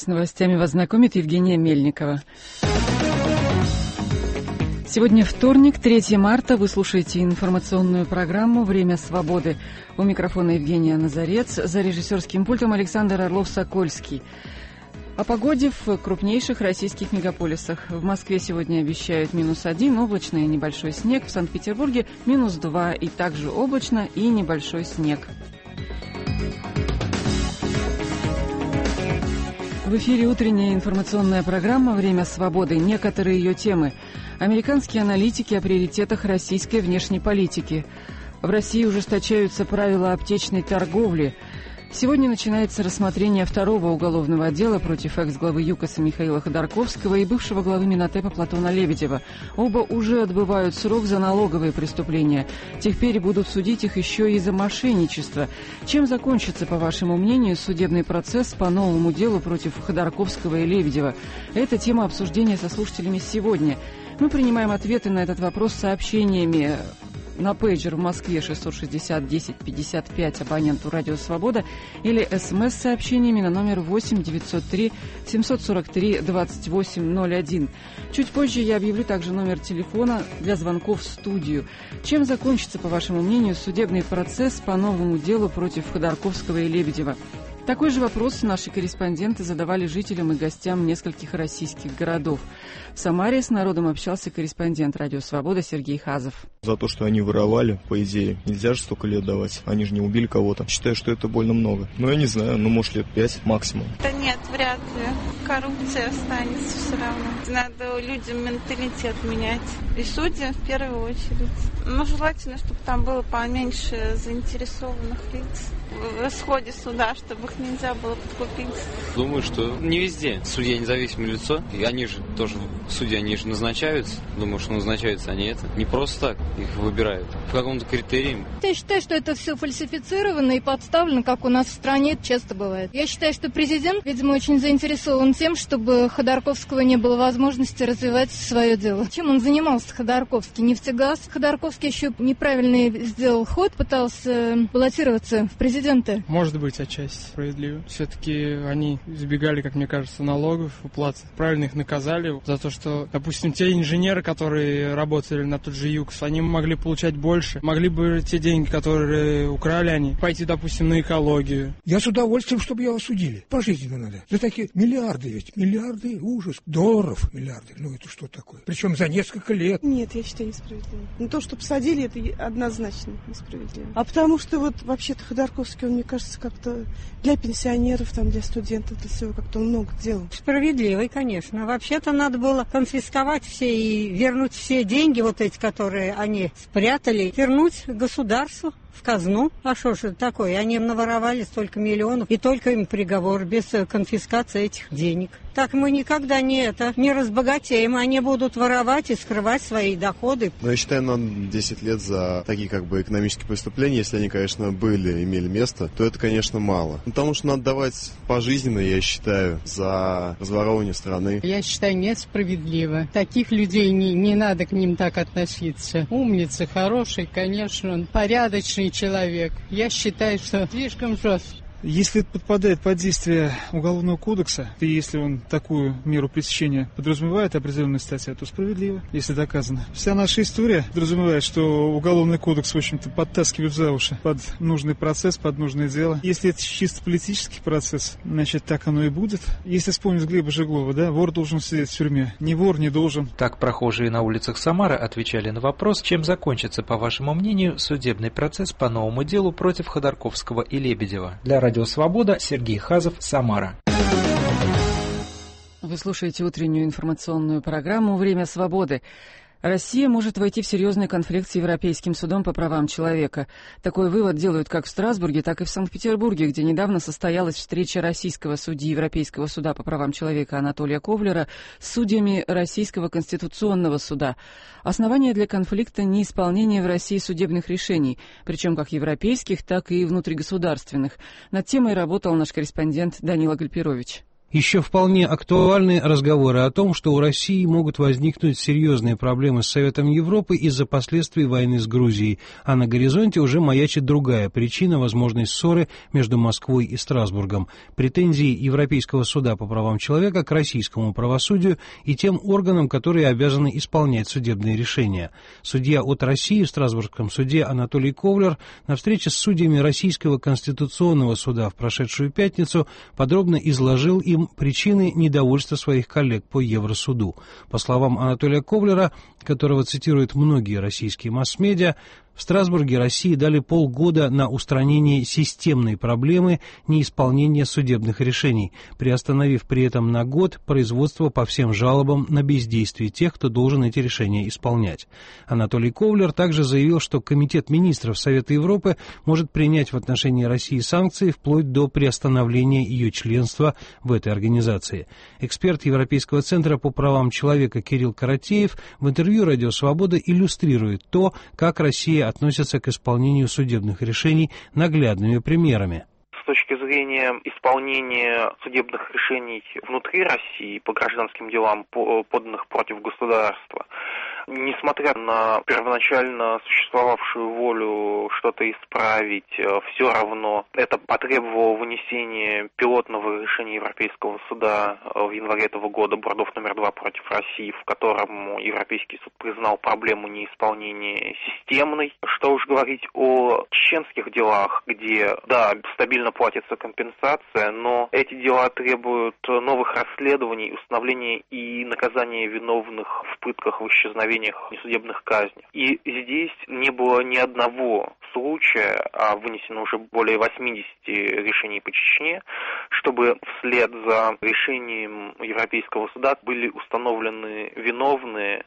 С новостями вас знакомит Евгения Мельникова. Сегодня вторник, 3 марта. Вы слушаете информационную программу «Время свободы». У микрофона Евгения Назарец, за режиссерским пультом Александр Орлов-Сокольский. О погоде в крупнейших российских мегаполисах. В Москве сегодня обещают -1, облачно и небольшой снег. В Санкт-Петербурге -2 и также облачно и небольшой снег. В эфире утренняя информационная программа «Время свободы». Некоторые ее темы. Американские аналитики о приоритетах российской внешней политики. В России ужесточаются правила аптечной торговли. Сегодня начинается рассмотрение второго уголовного дела против экс-главы ЮКОСа Михаила Ходорковского и бывшего главы Минотепа Платона Лебедева. Оба уже отбывают срок за налоговые преступления. Теперь будут судить их еще и за мошенничество. Чем закончится, по вашему мнению, судебный процесс по новому делу против Ходорковского и Лебедева? Это тема обсуждения со слушателями сегодня. Мы принимаем ответы на этот вопрос сообщениями на пейджер в Москве 660-10-55 абоненту «Радио Свобода» или СМС-сообщениями на номер 8-903-743-2801. Чуть позже я объявлю также номер телефона для звонков в студию. Чем закончится, по вашему мнению, судебный процесс по новому делу против Ходорковского и Лебедева? Такой же вопрос наши корреспонденты задавали жителям и гостям нескольких российских городов. В Самаре с народом общался корреспондент «Радио Свобода» Сергей Хазов. За то, что они воровали, по идее, нельзя же столько лет давать. Они же не убили кого-то. Считаю, что это больно много. Но я не знаю, может лет 5 максимум. Да нет, вряд ли. Коррупция останется все равно. Надо людям менталитет менять. И судьям в первую очередь. Но желательно, чтобы там было поменьше заинтересованных лиц в исходе суда, чтобы их нельзя было подкупить. Думаю, что не везде судья независимое лицо. И они же тоже, судьи, они же назначаются. Думаю, что назначаются они это. Не просто так их выбирают. По какому-то критериям. Я считаю, что это все фальсифицировано и подставлено, как у нас в стране это часто бывает. Я считаю, что президент, видимо, очень заинтересован тем, чтобы Ходорковского не было возможности развивать свое дело. Чем он занимался, Ходорковский? Нефтегаз. Ходорковский еще неправильный сделал ход, пытался баллотироваться в президенты. Может быть, отчасти справедливо. Все-таки они избегали, как мне кажется, налогов, уплат. Правильно их наказали за то, что, допустим, те инженеры, которые работали на тот же ЮКОС, они могли получать больше. Могли бы те деньги, которые украли они, пойти, допустим, на экологию. Я с удовольствием, чтобы его осудили. Пожизненно надо. За такие миллиарды ведь. Миллиарды, ужас. Долларов миллиарды. Ну это что такое? Причем за несколько лет. Нет, я считаю несправедливо. Но то, что посадили, это однозначно несправедливо. А потому что вот вообще-то Ходорковский, он, мне кажется, как-то для пенсионеров, там, для студентов, для всего как-то он много делал. Справедливый, конечно. Вообще-то надо было конфисковать все и вернуть все деньги, вот эти, которые они спрятали, вернуть государству, в казну. А что же такое? Они наворовали столько миллионов, и только им приговор, без конфискации этих денег. Так мы никогда не разбогатеем, они будут воровать и скрывать свои доходы. Но я считаю, надо 10 лет за такие экономические преступления, если они, конечно, имели место, то это, конечно, мало. Потому что надо давать пожизненно, я считаю, за разворовывание страны. Я считаю, несправедливо. Таких людей не надо к ним так относиться. Умница, хороший, конечно, он порядочный человек. Я считаю, что слишком жестко. Если это подпадает под действие Уголовного кодекса, и если он такую меру пресечения подразумевает, определенная статья, то справедливо, если доказано. Вся наша история подразумевает, что Уголовный кодекс, в общем-то, подтаскивает за уши под нужный процесс, под нужное дело. Если это чисто политический процесс, значит, так оно и будет. Если вспомнить Глеба Жеглова, да, вор должен сидеть в тюрьме. Не вор не должен. Так прохожие на улицах Самары отвечали на вопрос, чем закончится, по вашему мнению, судебный процесс по новому делу против Ходорковского и Лебедева. Для Радио Свобода, Сергей Хазов, Самара. Вы слушаете утреннюю информационную программу «Время свободы». Россия может войти в серьезный конфликт с Европейским судом по правам человека. Такой вывод делают как в Страсбурге, так и в Санкт-Петербурге, где недавно состоялась встреча российского судьи Европейского суда по правам человека Анатолия Ковлера с судьями Российского конституционного суда. Основание для конфликта – неисполнение в России судебных решений, причем как европейских, так и внутригосударственных. Над темой работал наш корреспондент Данила Гальперович. Еще вполне актуальны разговоры о том, что у России могут возникнуть серьезные проблемы с Советом Европы из-за последствий войны с Грузией, а на горизонте уже маячит другая причина возможной ссоры между Москвой и Страсбургом – претензии Европейского суда по правам человека к российскому правосудию и тем органам, которые обязаны исполнять судебные решения. Судья от России в Страсбургском суде Анатолий Ковлер на встрече с судьями Российского конституционного суда в прошедшую пятницу подробно изложил им причины недовольства своих коллег по Евросуду. По словам Анатолия Ковлера, которого цитируют многие российские масс-медиа, в Страсбурге России дали полгода на устранение системной проблемы неисполнения судебных решений, приостановив при этом на год производство по всем жалобам на бездействие тех, кто должен эти решения исполнять. Анатолий Ковлер также заявил, что Комитет министров Совета Европы может принять в отношении России санкции вплоть до приостановления ее членства в этой организации. Эксперт Европейского центра по правам человека Кирилл Каратеев в интервью «Радио Свобода» иллюстрирует то, как Россия относятся к исполнению судебных решений наглядными примерами. С точки зрения исполнения судебных решений внутри России по гражданским делам, поданных против государства, несмотря на первоначально существовавшую волю что-то исправить, все равно это потребовало вынесения пилотного решения Европейского суда в январе этого года, Бордов номер 2 против России, в котором Европейский суд признал проблему неисполнения системной. Что уж говорить о чеченских делах, где, да, стабильно платится компенсация, но эти дела требуют новых расследований, установления и наказания виновных в пытках, в исчезновениях, несудебных казнях. И здесь не было ни одного случая, а вынесено уже более 80 решений по Чечне, чтобы вслед за решением Европейского суда были установлены виновные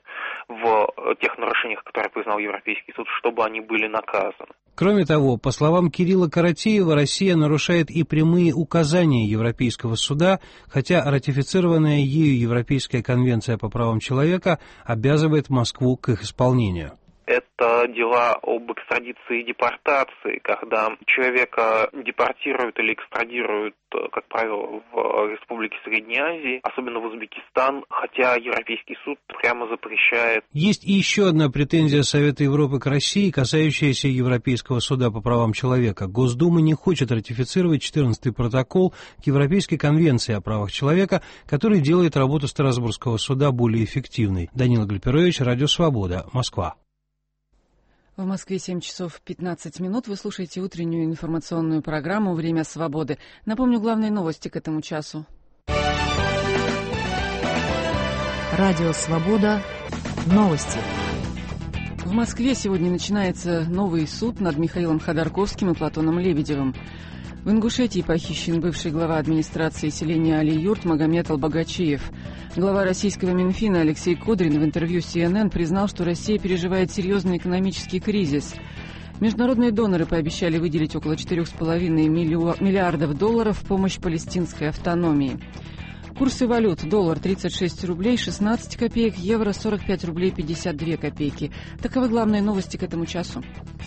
в тех нарушениях, которые признал Европейский суд, чтобы они были наказаны. Кроме того, по словам Кирилла Каратеева, Россия нарушает и прямые указания Европейского суда, хотя ратифицированная ею Европейская конвенция по правам человека обязывает Москву к их исполнению. Это дела об экстрадиции и депортации, когда человека депортируют или экстрадируют, как правило, в Республике Средней Азии, особенно в Узбекистан, хотя Европейский суд прямо запрещает. Есть и еще одна претензия Совета Европы к России, касающаяся Европейского суда по правам человека. Госдума не хочет ратифицировать 14-й протокол к Европейской конвенции о правах человека, который делает работу Страсбургского суда более эффективной. Данила Глиперович, Радио Свобода, Москва. В Москве 7 часов 15 минут. Вы слушаете утреннюю информационную программу «Время свободы». Напомню главные новости к этому часу. Радио Свобода. Новости. В Москве сегодня начинается новый суд над Михаилом Ходорковским и Платоном Лебедевым. В Ингушетии похищен бывший глава администрации селения Али-Юрт Магомед Албагачиев. Глава российского Минфина Алексей Кудрин в интервью CNN признал, что Россия переживает серьезный экономический кризис. Международные доноры пообещали выделить около 4,5 миллиардов долларов в помощь палестинской автономии. Курсы валют: доллар 36 рублей 16 копеек, евро 45 рублей 52 копейки. Таковы главные новости к этому часу.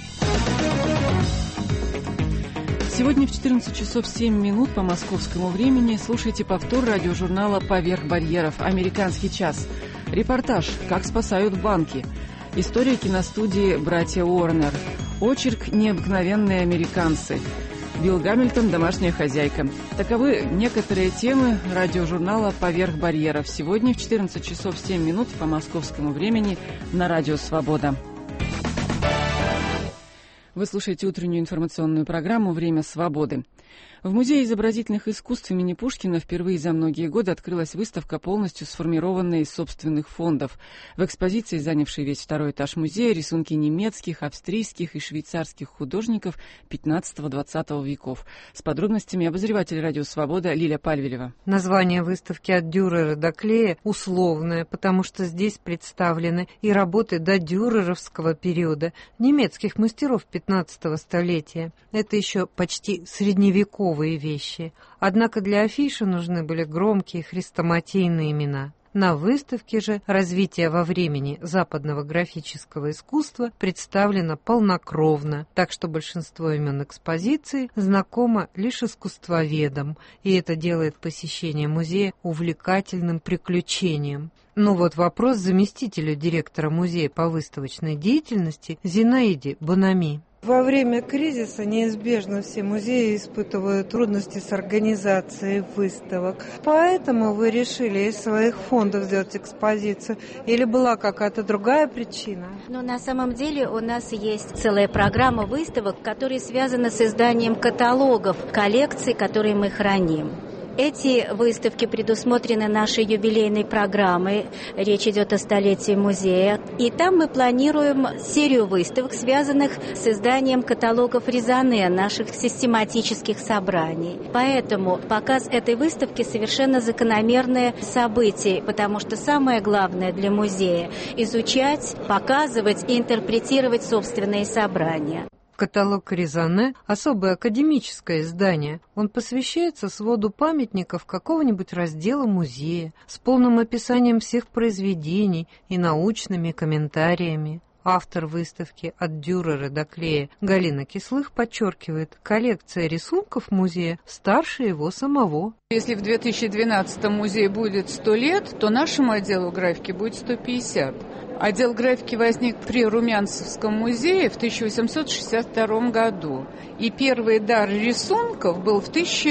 Сегодня в 14 часов 7 минут по московскому времени слушайте повтор радиожурнала «Поверх барьеров. Американский час». Репортаж «Как спасают банки». История киностудии «Братья Уорнер». Очерк «Необыкновенные американцы». Билл Гамильтон «Домашняя хозяйка». Таковы некоторые темы радиожурнала «Поверх барьеров». Сегодня в 14 часов 7 минут по московскому времени на Радио Свобода. Вы слушаете утреннюю информационную программу «Время свободы». В Музее изобразительных искусств имени Пушкина впервые за многие годы открылась выставка, полностью сформированная из собственных фондов. В экспозиции, занявшей весь второй этаж музея, рисунки немецких, австрийских и швейцарских художников XV-XX веков. С подробностями обозреватель «Радио Свобода» Лиля Пальвелева. Название выставки «От Дюрера до Клея» условное, потому что здесь представлены и работы до дюреровского периода немецких мастеров XV столетия. Это еще почти средневековые вещи. Однако для афиши нужны были громкие хрестоматийные имена. На выставке же «Развитие во времени западного графического искусства» представлено полнокровно, так что большинство имен экспозиции знакомо лишь искусствоведам, и это делает посещение музея увлекательным приключением. Но вот вопрос заместителю директора музея по выставочной деятельности Зинаиде Бонами. Во время кризиса неизбежно все музеи испытывают трудности с организацией выставок. Поэтому вы решили из своих фондов сделать экспозицию? Или была какая-то другая причина? Но на самом деле у нас есть целая программа выставок, которые связаны с изданием каталогов коллекций, которые мы храним. Эти выставки предусмотрены нашей юбилейной программой. Речь идет о столетии музея. И там мы планируем серию выставок, связанных с изданием каталогов Резоне, наших систематических собраний. Поэтому показ этой выставки совершенно закономерное событие, потому что самое главное для музея – изучать, показывать и интерпретировать собственные собрания. Каталог Резоне – особое академическое издание. Он посвящается своду памятников какого-нибудь раздела музея с полным описанием всех произведений и научными комментариями. Автор выставки «От Дюрера до Клея» Галина Кислых подчеркивает, коллекция рисунков музея старше его самого. Если в 2012 музею будет 100 лет, то нашему отделу графики будет 150. Отдел графики возник при Румянцевском музее в 1862 году. И первый дар рисунков был в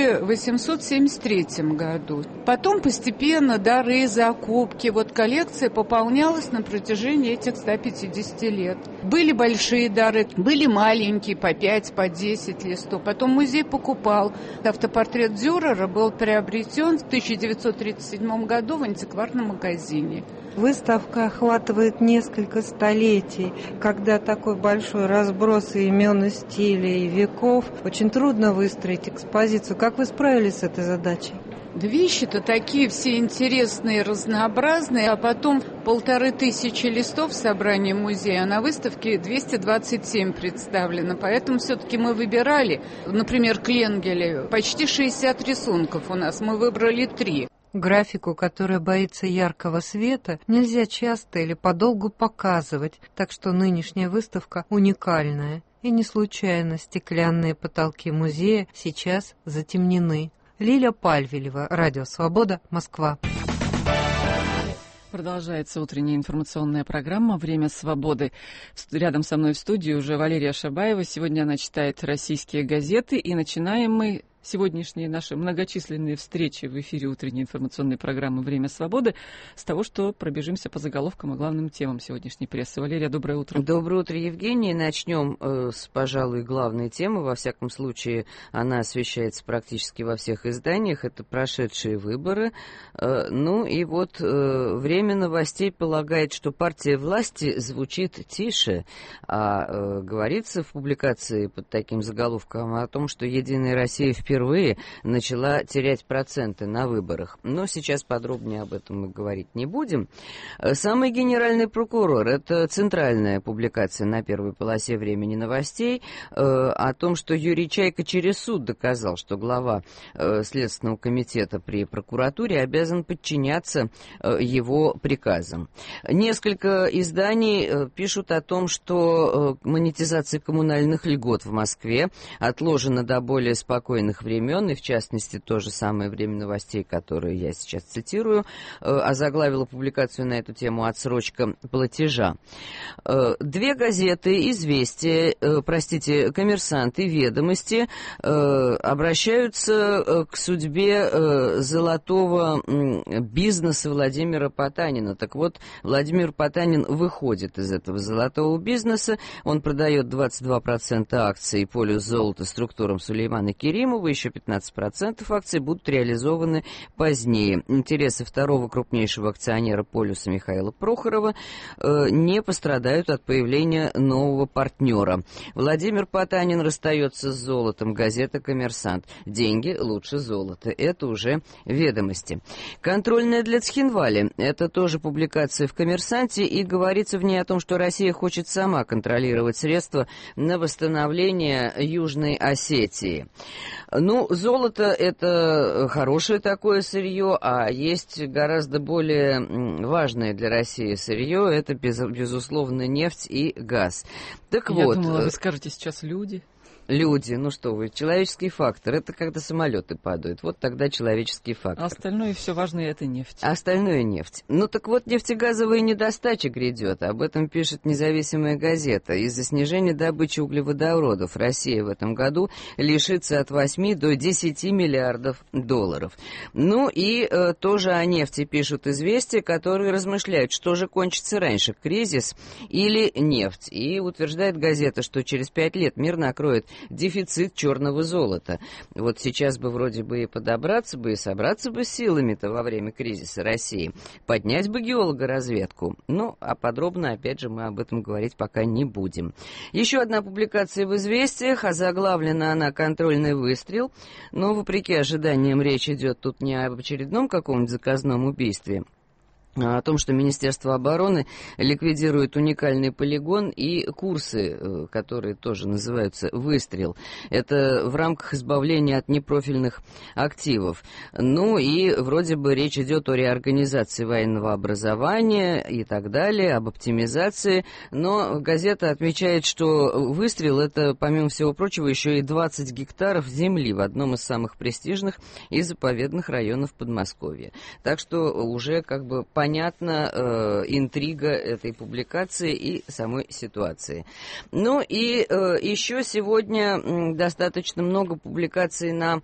1873 году. Потом постепенно дары и закупки. Вот коллекция пополнялась на протяжении этих 150 лет. Были большие дары, были маленькие, по 5, по 10 листов. Потом музей покупал. Автопортрет Дюрера был приобретен в 1937 году в антикварном магазине. Выставка охватывает несколько столетий. Когда такой большой разброс имен, и стилей, и веков, очень трудно выстроить экспозицию. Как вы справились с этой задачей? Да вещи-то такие все интересные, разнообразные, а потом 1500 листов собрания музея, а на выставке 227 представлено. Поэтому все-таки мы выбирали, например, Кленгеле, почти 60 рисунков у нас, мы выбрали 3. Графику, которая боится яркого света, нельзя часто или подолгу показывать, так что нынешняя выставка уникальная. И не случайно стеклянные потолки музея сейчас затемнены. Лиля Пальвелева, Радио Свобода, Москва. Продолжается утренняя информационная программа «Время свободы». Рядом со мной в студии уже Валерия Шабаева. Сегодня она читает российские газеты, и начинаем мы сегодняшние наши многочисленные встречи в эфире утренней информационной программы «Время свободы» с того, что пробежимся по заголовкам и главным темам сегодняшней прессы. Валерия, доброе утро. Доброе утро, Евгений. Начнем с, пожалуй, главной темы. Во всяком случае, она освещается практически во всех изданиях. Это прошедшие выборы. Ну и вот «Время новостей» полагает, что партия власти звучит тише. А говорится в публикации под таким заголовком о том, что «Единая Россия» впервые начала терять проценты на выборах. Но сейчас подробнее об этом мы говорить не будем. Самый генеральный прокурор, это центральная публикация на первой полосе «Времени новостей», о том, что Юрий Чайка через суд доказал, что глава Следственного комитета при прокуратуре обязан подчиняться его приказам. Несколько изданий пишут о том, что монетизация коммунальных льгот в Москве отложена до более спокойных времен, и в частности то же самое «Время новостей», которое я сейчас цитирую, озаглавила публикацию на эту тему «Отсрочка платежа». Две газеты «Известия», «Коммерсант» и «Ведомости» обращаются к судьбе золотого бизнеса Владимира Потанина. Так вот, Владимир Потанин выходит из этого золотого бизнеса, он продает 22% акций «Полюс золота» структурам Сулеймана Керимова, еще 15% акций будут реализованы позднее. Интересы второго крупнейшего акционера «Полюса» Михаила Прохорова не пострадают от появления нового партнера. Владимир Потанин расстается с золотом. Газета «Коммерсант». Деньги лучше золота. Это уже «Ведомости». Контрольная для Цхинвали. Это тоже публикация в «Коммерсанте», и говорится в ней о том, что Россия хочет сама контролировать средства на восстановление Южной Осетии. Ну, золото – это хорошее такое сырье, а есть гораздо более важное для России сырье – это, безусловно, нефть и газ. Так Я вот, думала, вы скажете сейчас люди. Люди, ну что вы, человеческий фактор, это когда самолеты падают, вот тогда человеческий фактор. А остальное все важное — это нефть. Остальное нефть. Ну так вот, нефтегазовая недостача грядет, об этом пишет независимая газета. Из-за снижения добычи углеводородов Россия в этом году лишится от 8 до 10 миллиардов долларов. Ну и тоже о нефти пишут «Известия», которые размышляют, что же кончится раньше, кризис или нефть. И утверждает газета, что через 5 лет мир накроет дефицит черного золота. Вот сейчас бы вроде бы и подобраться бы, и собраться бы силами-то во время кризиса России, поднять бы геологоразведку. Ну, а подробно, опять же, мы об этом говорить пока не будем. Еще одна публикация в «Известиях», озаглавлена она «Контрольный выстрел», но, вопреки ожиданиям, речь идет тут не об очередном каком-нибудь заказном убийстве, о том, что Министерство обороны ликвидирует уникальный полигон и курсы, которые тоже называются «Выстрел». Это в рамках избавления от непрофильных активов. Ну и вроде бы речь идет о реорганизации военного образования и так далее, об оптимизации. Но газета отмечает, что «Выстрел» — это, помимо всего прочего, еще и 20 гектаров земли в одном из самых престижных и заповедных районов Подмосковья. Так что уже как бы понятна интрига этой публикации и самой ситуации. Ну и еще сегодня достаточно много публикаций на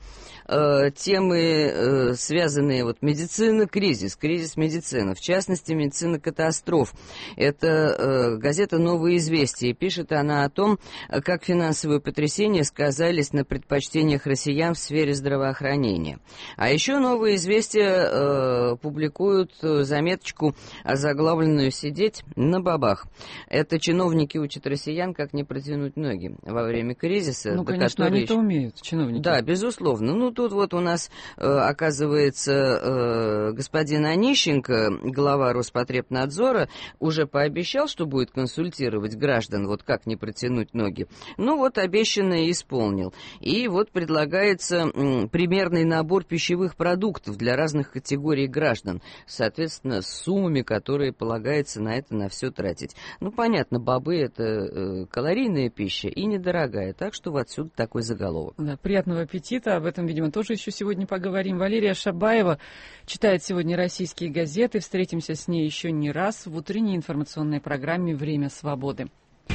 темы, связанные вот медицина, кризис медицины, в частности медицина катастроф. Это газета «Новые известия». Пишет она о том, как финансовые потрясения сказались на предпочтениях россиян в сфере здравоохранения. А еще «Новые известия» публикуют заметочку, озаглавленную «Сидеть на бабах». Это чиновники учат россиян, как не протянуть ноги во время кризиса. Ну, конечно, они-то умеют, чиновники. Да, безусловно. Ну, тут вот у нас, оказывается, господин Онищенко, глава Роспотребнадзора, уже пообещал, что будет консультировать граждан, вот как не протянуть ноги. Ну, вот обещанное исполнил. И вот предлагается примерный набор пищевых продуктов для разных категорий граждан. Соответственно, с суммами, которые полагается на это, на все тратить. Ну, понятно, бобы — это калорийная пища и недорогая, так что вот отсюда такой заголовок. Да, приятного аппетита, об этом, видимо, тоже еще сегодня поговорим. Валерия Шабаева читает сегодня российские газеты, встретимся с ней еще не раз в утренней информационной программе «Время свободы».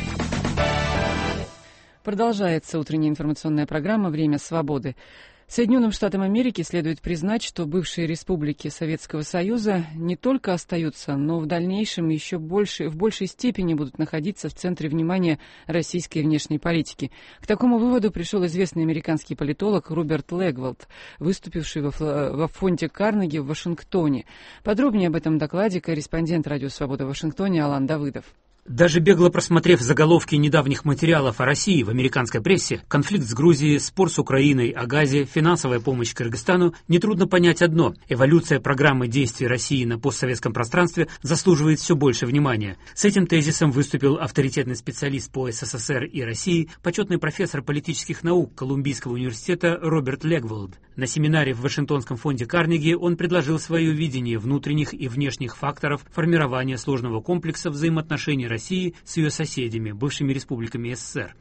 Продолжается утренняя информационная программа «Время свободы». Соединенным Штатам Америки следует признать, что бывшие республики Советского Союза не только остаются, но в дальнейшем еще в большей степени будут находиться в центре внимания российской внешней политики. К такому выводу пришел известный американский политолог Роберт Легвелд, выступивший во фонде Карнеги в Вашингтоне. Подробнее об этом докладе корреспондент «Радио Свобода» в Вашингтоне Алан Давыдов. Даже бегло просмотрев заголовки недавних материалов о России в американской прессе, конфликт с Грузией, спор с Украиной о газе, финансовая помощь Кыргызстану, нетрудно понять одно – эволюция программы действий России на постсоветском пространстве заслуживает все больше внимания. С этим тезисом выступил авторитетный специалист по СССР и России, почетный профессор политических наук Колумбийского университета Роберт Легвелд. На семинаре в Вашингтонском фонде Карнеги он предложил свое видение внутренних и внешних факторов формирования сложного комплекса взаимоотношений России с ее соседями, бывшими республиками СССР.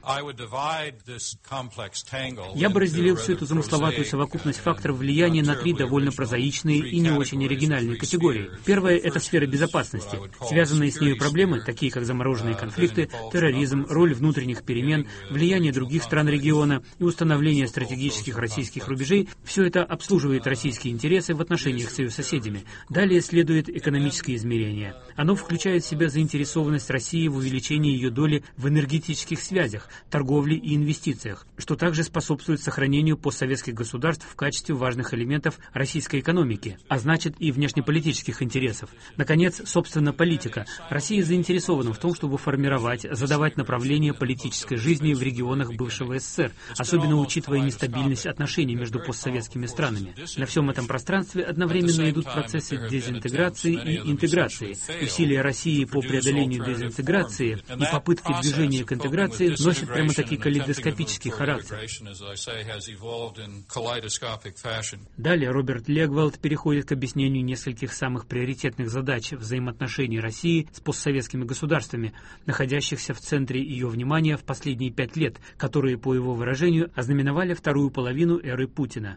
Я бы разделил всю эту замысловатую совокупность факторов влияния на три довольно прозаичные и не очень оригинальные категории. Первая – это сфера безопасности. Связанные с нею проблемы, такие как замороженные конфликты, терроризм, роль внутренних перемен, влияние других стран региона и установление стратегических российских рубежей – все это обслуживает российские интересы в отношениях с ее соседями. Далее следует экономическое измерение. Оно включает в себя заинтересованность России в увеличении ее доли в энергетических связях, торговле и инвестициях, что также способствует сохранению постсоветских государств в качестве важных элементов российской экономики, а значит и внешнеполитических интересов. Наконец, собственно, политика. Россия заинтересована в том, чтобы формировать, задавать направление политической жизни в регионах бывшего СССР, особенно учитывая нестабильность отношений между постсоветскими странами. На всем этом пространстве одновременно идут процессы дезинтеграции и интеграции. Усилия России по преодолению дезинтеграции интеграции, и попытки движения к интеграции носят прямо-таки калейдоскопический характер. Далее Роберт Легвалд переходит к объяснению нескольких самых приоритетных задач взаимоотношений России с постсоветскими государствами, находящихся в центре ее внимания в последние 5 лет, которые, по его выражению, ознаменовали вторую половину эры Путина.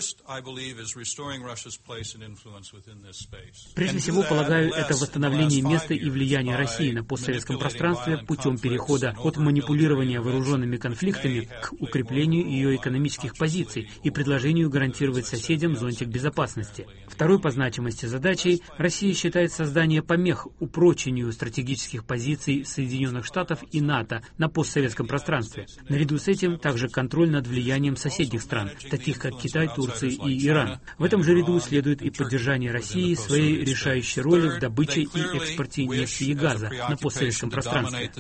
Прежде всего, полагаю, это восстановление места и влияния России на постсоветском пространстве путем перехода от манипулирования вооруженными конфликтами к укреплению ее экономических позиций и предложению гарантировать соседям зонтик безопасности. Второй по значимости задачей Россия считает создание помех упрочению стратегических позиций Соединенных Штатов и НАТО на постсоветском пространстве. Наряду с этим также контроль над влиянием соседних стран, таких как Китай, Турция и Иран. В этом же ряду следует и поддержание России своей решающей роли в добыче и экспорте нефти и газа на постсоветском пространстве.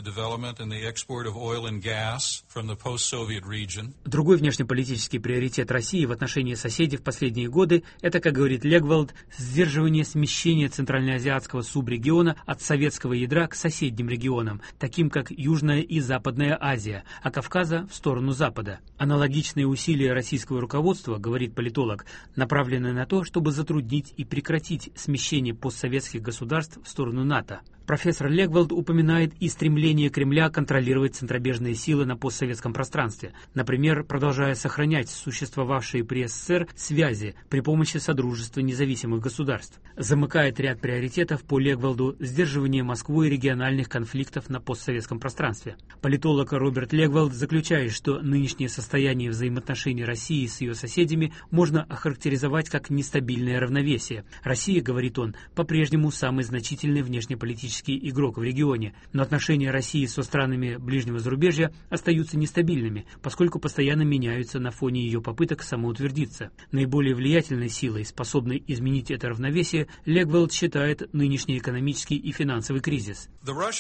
Другой внешнеполитический приоритет России в отношении соседей в последние годы – это, как говорит Легвалд, сдерживание смещения центральноазиатского субрегиона от советского ядра к соседним регионам, таким как Южная и Западная Азия, а Кавказа в сторону Запада. Аналогичные усилия российского руководства, говорит политолог, направлены на то, чтобы затруднить и прекратить смещение постсоветских государств в сторону НАТО. Профессор Легвалд упоминает и стремление Кремля контролировать центробежные силы на постсоветском пространстве, например, продолжая сохранять существовавшие при СССР связи при помощи Содружества независимых государств. Замыкает ряд приоритетов по Легвалду сдерживание Москвой региональных конфликтов на постсоветском пространстве. Политолог Роберт Легвалд заключает, что нынешнее состояние взаимоотношений России с ее соседями можно охарактеризовать как нестабильное равновесие. Россия, говорит он, по-прежнему самый значительный внешнеполитический игрок в регионе, но отношения России со странами ближнего зарубежья остаются нестабильными, поскольку постоянно меняются на фоне ее попыток самоутвердиться. Наиболее влиятельной силой, способной изменить это равновесие, Легвалд считает нынешний экономический и финансовый кризис.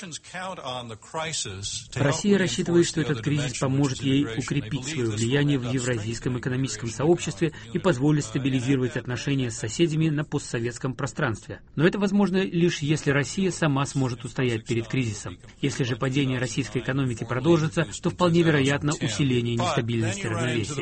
Россия рассчитывает, что этот кризис поможет ей укрепить свое влияние в евразийском экономическом сообществе и позволит стабилизировать отношения с соседями на постсоветском пространстве. Но это возможно лишь если Россия сама сможет устоять перед кризисом. Если же падение российской экономики продолжится, то вполне вероятно усиление нестабильности равновесия.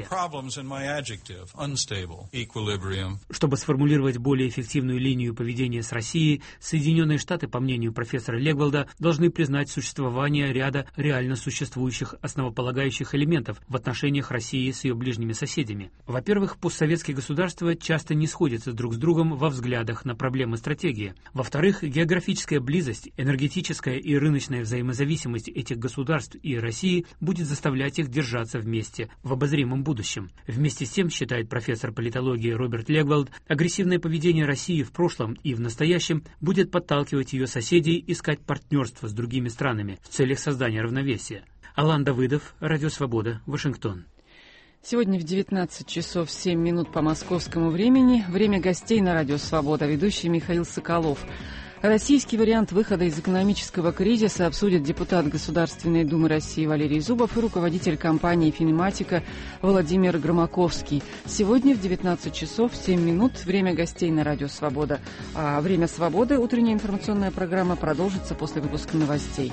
Чтобы сформулировать более эффективную линию поведения с Россией, Соединенные Штаты, по мнению профессора Легвалда, должны признать существование ряда реально существующих основополагающих элементов в отношениях России с ее ближними соседями. Во-первых, постсоветские государства часто не сходятся друг с другом во взглядах на проблемы стратегии. Во-вторых, географическая близость, энергетическая и рыночная взаимозависимость этих государств и России будет заставлять их держаться вместе в обозримом будущем. Вместе с тем, считает профессор политологии Роберт Легвалд, агрессивное поведение России в прошлом и в настоящем будет подталкивать ее соседей искать партнерство с другими странами в целях создания равновесия. Алан Давыдов, Радио Свобода, Вашингтон. Сегодня в 19 часов 7 минут по московскому времени. Время гостей на Радио Свобода. Ведущий Михаил Соколов. Российский вариант выхода из экономического кризиса обсудит депутат Государственной Думы России Валерий Зубов и руководитель компании «Финематика» Владимир Громаковский. Сегодня в 19 часов 7 минут. Время гостей на Радио Свобода. А время свободы, утренняя информационная программа, продолжится после выпуска новостей.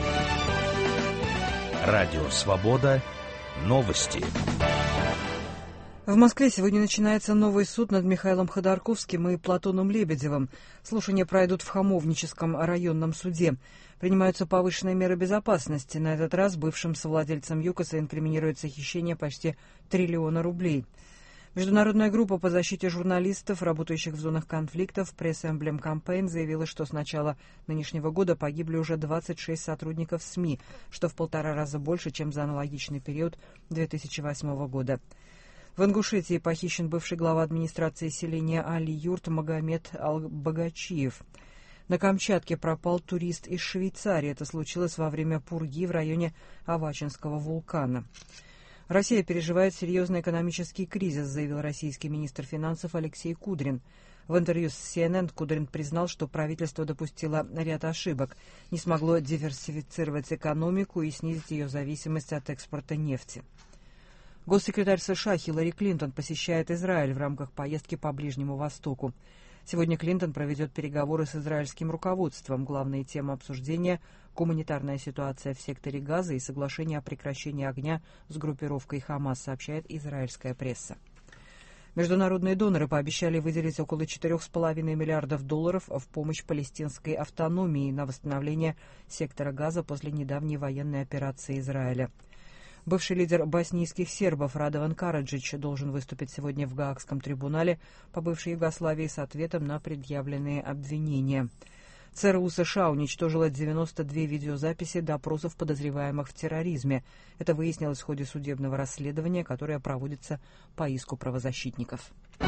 Радио Свобода. Новости. В Москве сегодня начинается новый суд над Михаилом Ходорковским и Платоном Лебедевым. Слушания пройдут в Хамовническом районном суде. Принимаются повышенные меры безопасности. На этот раз бывшим совладельцам ЮКОСа инкриминируется хищение почти 1 триллиона рублей. Международная группа по защите журналистов, работающих в зонах конфликтов, Press Emblem Campaign, заявила, что с начала нынешнего года погибли уже 26 сотрудников СМИ, что в 1,5 раза больше, чем за аналогичный период 2008 года. В Ингушетии похищен бывший глава администрации селения Али-Юрт Магомед Албагачиев. На Камчатке пропал турист из Швейцарии. Это случилось во время пурги в районе Авачинского вулкана. Россия переживает серьезный экономический кризис, заявил российский министр финансов Алексей Кудрин. В интервью с CNN Кудрин признал, что правительство допустило ряд ошибок, не смогло диверсифицировать экономику и снизить ее зависимость от экспорта нефти. Госсекретарь США Хиллари Клинтон посещает Израиль в рамках поездки по Ближнему Востоку. Сегодня Клинтон проведет переговоры с израильским руководством. Главные темы обсуждения – гуманитарная ситуация в секторе Газа и соглашение о прекращении огня с группировкой Хамас, сообщает израильская пресса. Международные доноры пообещали выделить около $4,5 миллиардов в помощь палестинской автономии на восстановление сектора Газа после недавней военной операции Израиля. Бывший лидер боснийских сербов Радован Караджич должен выступить сегодня в Гаагском трибунале по бывшей Югославии с ответом на предъявленные обвинения. ЦРУ США уничтожило 92 видеозаписи допросов подозреваемых в терроризме. Это выяснилось в ходе судебного расследования, которое проводится по иску правозащитников.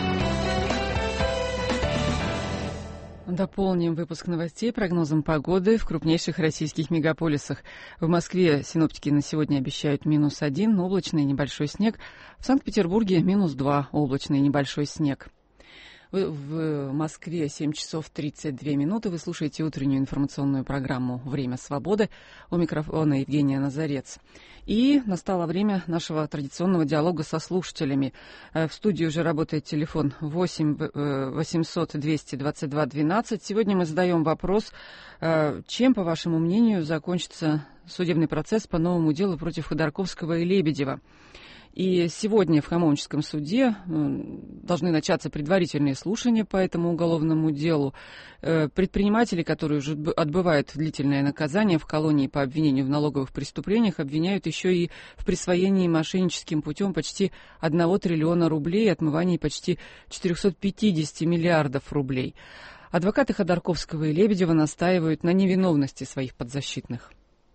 Дополним выпуск новостей прогнозом погоды в крупнейших российских мегаполисах. В Москве синоптики на сегодня обещают -1, облачный небольшой снег. В Санкт-Петербурге -2, облачный небольшой снег. В Москве 7 часов 32 минуты. Вы слушаете утреннюю информационную программу «Время свободы». У микрофона Евгения Назарец. И настало время нашего традиционного диалога со слушателями. В студии уже работает телефон 8 800 222 12. Сегодня мы задаем вопрос, чем, по вашему мнению, закончится судебный процесс по новому делу против Ходорковского и Лебедева. И сегодня в Хамовническом суде должны начаться предварительные слушания по этому уголовному делу. Предприниматели, которые уже отбывают длительное наказание в колонии по обвинению в налоговых преступлениях, обвиняют еще и в присвоении мошенническим путем почти 1 триллиона рублей и отмывании почти 450 миллиардов рублей. Адвокаты Ходорковского и Лебедева настаивают на невиновности своих подзащитных.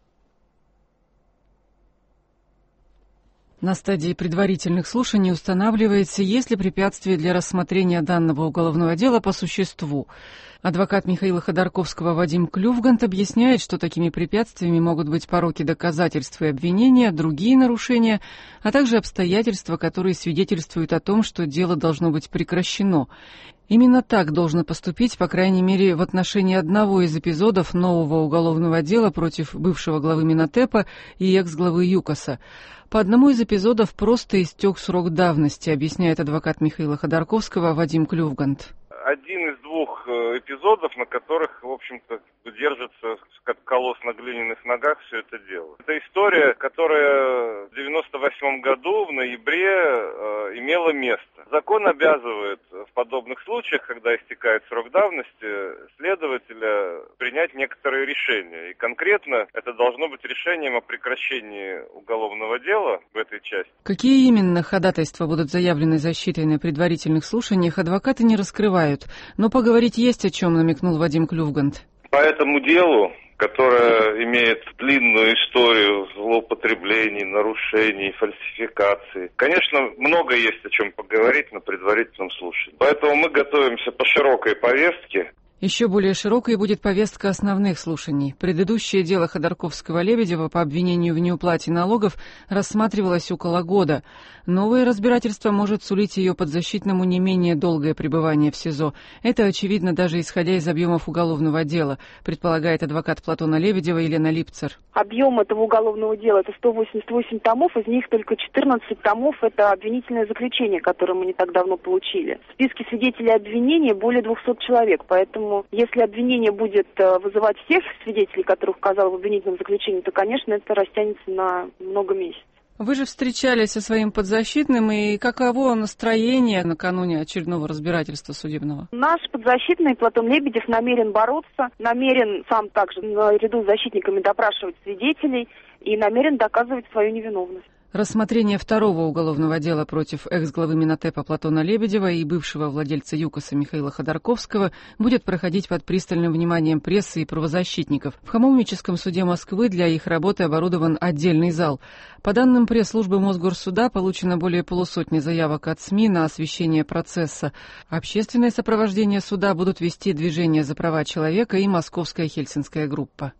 На стадии предварительных слушаний устанавливается, есть ли препятствия для рассмотрения данного уголовного дела по существу. Адвокат Михаила Ходорковского Вадим Клювгант объясняет, что такими препятствиями могут быть пороки доказательств и обвинения, другие нарушения, а также обстоятельства, которые свидетельствуют о том, что дело должно быть прекращено. Именно так должно поступить, по крайней мере, в отношении одного из эпизодов нового уголовного дела против бывшего главы Минотепа и экс-главы ЮКОСа. По одному из эпизодов просто истек срок давности, объясняет адвокат Михаила Ходорковского Вадим Клювгант. Один из 2 эпизодов, на которых, в общем-то, держится как колосс на глиняных ногах все это дело. Это история, которая в 1998 году, в ноябре, имела место. Закон обязывает в подобных случаях, когда истекает срок давности, следователя принять некоторые решения. И конкретно это должно быть решением о прекращении уголовного дела в этой части. Какие именно ходатайства будут заявлены защитой на предварительных слушаниях, адвокаты не раскрывают. Но поговорить есть о чем, намекнул Вадим Клювгант. По этому делу, которое имеет длинную историю злоупотреблений, нарушений, фальсификаций, конечно, много есть о чем поговорить на предварительном слушании. Поэтому мы готовимся по широкой повестке. Еще более широкой будет повестка основных слушаний. Предыдущее дело Ходорковского-Лебедева по обвинению в неуплате налогов рассматривалось около года. Новое разбирательство может сулить ее подзащитному не менее долгое пребывание в СИЗО. Это очевидно даже исходя из объемов уголовного дела, предполагает адвокат Платона Лебедева Елена Липцер. Объем этого уголовного дела – это 188 томов, из них только 14 томов – это обвинительное заключение, которое мы не так давно получили. В списке свидетелей обвинения более 200 человек, поэтому если обвинение будет вызывать всех свидетелей, которых указал в обвинительном заключении, то, конечно, это растянется на много месяцев. Вы же встречались со своим подзащитным, и каково настроение накануне очередного разбирательства судебного? Наш подзащитный Платон Лебедев намерен бороться, намерен сам также наряду с защитниками допрашивать свидетелей и намерен доказывать свою невиновность. Рассмотрение второго уголовного дела против экс-главы Минотепа Платона Лебедева и бывшего владельца ЮКОСа Михаила Ходорковского будет проходить под пристальным вниманием прессы и правозащитников. В Хамовническом суде Москвы для их работы оборудован отдельный зал. По данным пресс-службы Мосгорсуда, получено более полусотни заявок от СМИ на освещение процесса. Общественное сопровождение суда будут вести движение за права человека и Московская Хельсинская группа.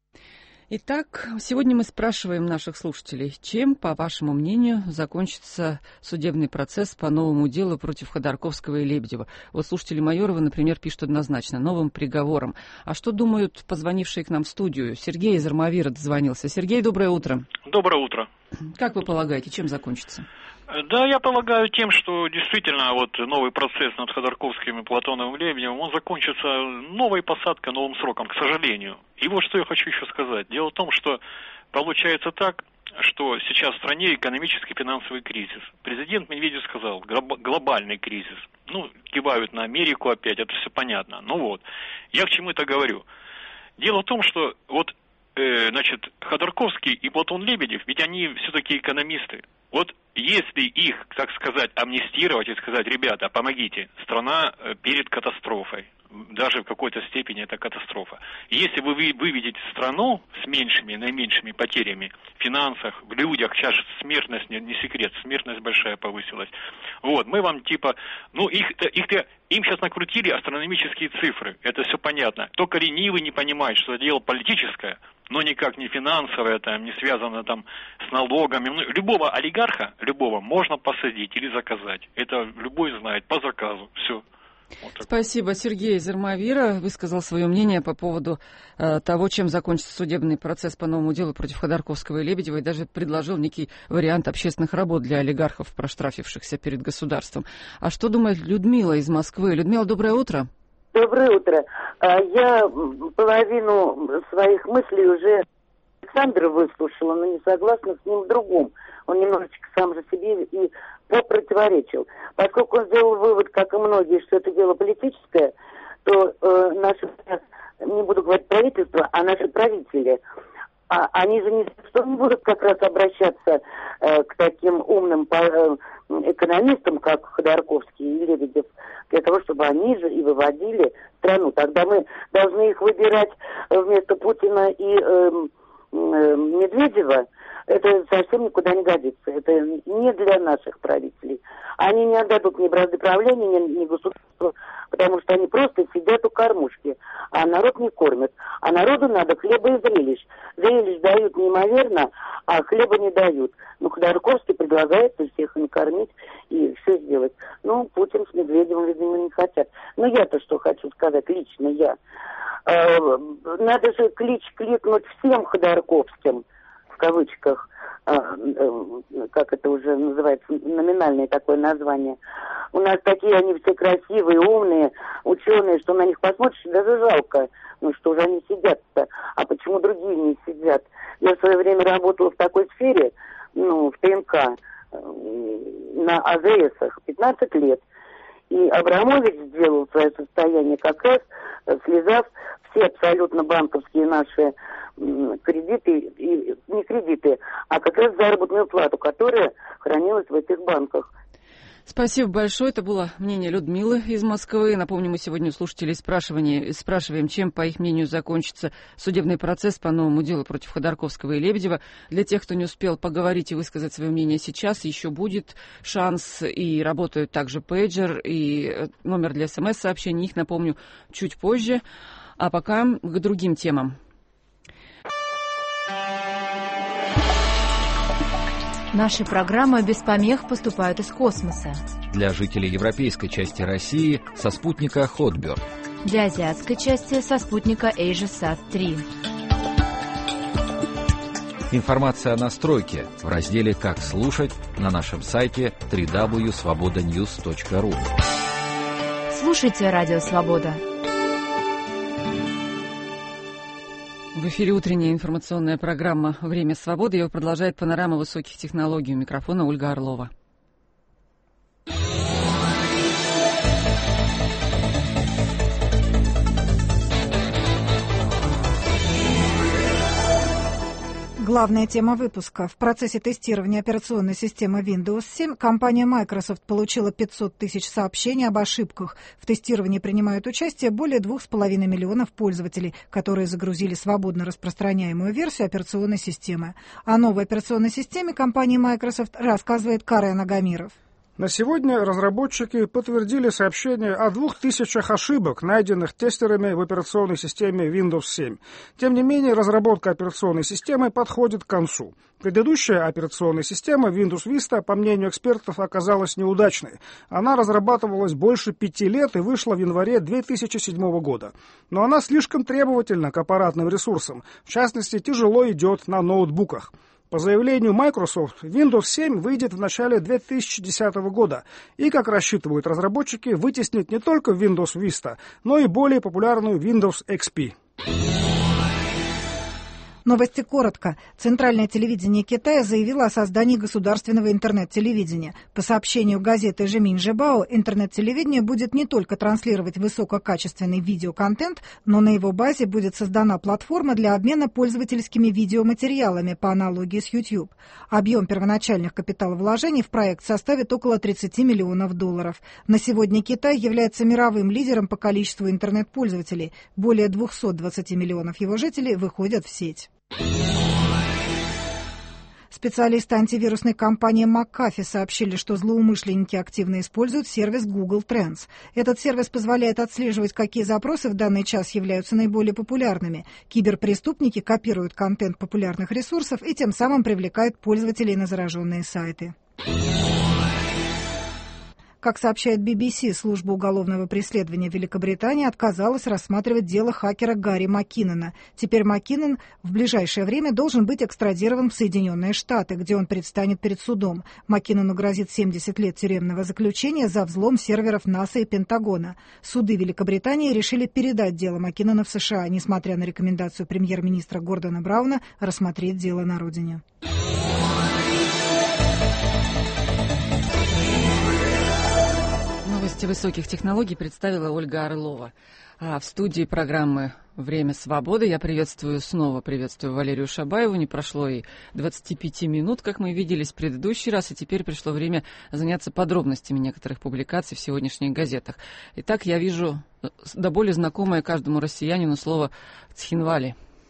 Итак, сегодня мы спрашиваем наших слушателей, чем, по вашему мнению, закончится судебный процесс по новому делу против Ходорковского и Лебедева. Вот слушатели Майорова, например, пишут однозначно, новым приговором. А что думают позвонившие к нам в студию? Сергей из Армавира дозвонился. Сергей, доброе утро. Доброе утро. Как вы полагаете, чем закончится? Да, я полагаю тем, что действительно вот новый процесс над Ходорковским и Платоновым Лебедевым, он закончится новой посадкой, новым сроком, к сожалению. И вот что я хочу еще сказать. Дело в том, что получается так, что сейчас в стране экономический финансовый кризис. Президент Медведев сказал, глобальный кризис. Ну, кивают на Америку опять, это все понятно. Ну вот, я к чему это говорю. Дело в том, что вот, значит, Ходорковский и Платон Лебедев, ведь они все-таки экономисты. Вот если их, так сказать, амнистировать и сказать, ребята, помогите, страна перед катастрофой. Даже в какой-то степени это катастрофа. Если вы выведете страну с наименьшими потерями в финансах, в людях, сейчас смертность, не секрет, смертность большая повысилась. Вот, мы вам типа, ну им сейчас накрутили астрономические цифры, это все понятно. Только ленивый не понимает, что это дело политическое, но никак не финансовое, там, не связано там с налогами. Любого олигарха, можно посадить или заказать. Это любой знает, по заказу, все. Вот. Спасибо. Сергей из Армавира высказал свое мнение по поводу того, чем закончится судебный процесс по новому делу против Ходорковского и Лебедева, и даже предложил некий вариант общественных работ для олигархов, проштрафившихся перед государством. А что думает Людмила из Москвы? Людмила, доброе утро. Доброе утро. Я половину своих мыслей уже Александра выслушала, но не согласна с ним в другом. Он немножечко сам же себе и попротиворечил. Поскольку он сделал вывод, как и многие, что это дело политическое, то наши, не буду говорить правительство, а наши правители, они же не будут как раз обращаться к таким умным экономистам, как Ходорковский и Лебедев, для того, чтобы они же и выводили страну. Тогда мы должны их выбирать вместо Путина и Медведева. Это совсем никуда не годится. Это не для наших правителей. Они не отдадут ни бразды правления, ни государству, потому что они просто сидят у кормушки, а народ не кормят. А народу надо хлеба и зрелищ. Зрелищ дают неимоверно, а хлеба не дают. Ну, Ходорковский предлагает всех накормить и все сделать. Ну, Путин с Медведевым, видимо, не хотят. Но я-то что хочу сказать, лично я. Надо же клич кликнуть всем Ходорковским, в кавычках, как это уже называется, номинальное такое название. У нас такие, они все красивые, умные, ученые, что на них посмотришь, даже жалко, ну что же они сидят-то, а почему другие не сидят? Я в свое время работала в такой сфере, ну, в ТНК, на АЗСах, 15 лет. И Абрамович сделал свое состояние как раз, слезав все абсолютно банковские наши кредиты, и не кредиты, а как раз заработную плату, которая хранилась в этих банках. Спасибо большое. Это было мнение Людмилы из Москвы. Напомню, мы сегодня у слушателей спрашиваем, чем, по их мнению, закончится судебный процесс по новому делу против Ходорковского и Лебедева. Для тех, кто не успел поговорить и высказать свое мнение сейчас, еще будет шанс. И работают также пейджер и номер для СМС-сообщений. Их, напомню, чуть позже. А пока к другим темам. Наши программы без помех поступают из космоса. Для жителей европейской части России со спутника Hotbird. Для азиатской части со спутника AsiaSat-3. Информация о настройке в разделе «Как слушать» на нашем сайте www.svobodanews.ru. Слушайте Радио Свобода. В эфире утренняя информационная программа «Время свободы». Ее продолжает панорама высоких технологий. У микрофона Ольга Орлова. Главная тема выпуска. В процессе тестирования операционной системы Windows 7 компания Microsoft получила 500 тысяч сообщений об ошибках. В тестировании принимают участие более 2,5 миллионов пользователей, которые загрузили свободно распространяемую версию операционной системы. О новой операционной системе компании Microsoft рассказывает Карен Агамиров. На сегодня разработчики подтвердили сообщение о 2000 ошибок, найденных тестерами в операционной системе Windows 7. Тем не менее, разработка операционной системы подходит к концу. Предыдущая операционная система Windows Vista, по мнению экспертов, оказалась неудачной. Она разрабатывалась больше 5 лет и вышла в январе 2007 года. Но она слишком требовательна к аппаратным ресурсам, в частности, тяжело идет на ноутбуках. По заявлению Microsoft, Windows 7 выйдет в начале 2010 года и, как рассчитывают разработчики, вытеснит не только Windows Vista, но и более популярную Windows XP. Новости коротко. Центральное телевидение Китая заявило о создании государственного интернет-телевидения. По сообщению газеты «Жеминь Жебао», интернет-телевидение будет не только транслировать высококачественный видеоконтент, но на его базе будет создана платформа для обмена пользовательскими видеоматериалами по аналогии с YouTube. Объем первоначальных капиталовложений в проект составит около $30 миллионов. На сегодня Китай является мировым лидером по количеству интернет-пользователей. Более 220 миллионов его жителей выходят в сеть. Специалисты антивирусной компании McAfee сообщили, что злоумышленники активно используют сервис Google Trends. Этот сервис позволяет отслеживать, какие запросы в данный час являются наиболее популярными. Киберпреступники копируют контент популярных ресурсов и тем самым привлекают пользователей на зараженные сайты. Как сообщает BBC, служба уголовного преследования Великобритании отказалась рассматривать дело хакера Гарри Маккинона. Теперь Маккинон в ближайшее время должен быть экстрадирован в Соединенные Штаты, где он предстанет перед судом. Маккинону грозит 70 лет тюремного заключения за взлом серверов НАСА и Пентагона. Суды Великобритании решили передать дело Маккинона в США, несмотря на рекомендацию премьер-министра Гордона Брауна рассмотреть дело на родине. Новости высоких технологий представила Ольга Орлова. А в студии программы «Время свободы» я приветствую Валерию Шабаеву. Не прошло и 25 минут, как мы виделись в предыдущий раз, и теперь пришло время заняться подробностями некоторых публикаций в сегодняшних газетах. Итак, я вижу до боли знакомое каждому россиянину слово «Цхинвали».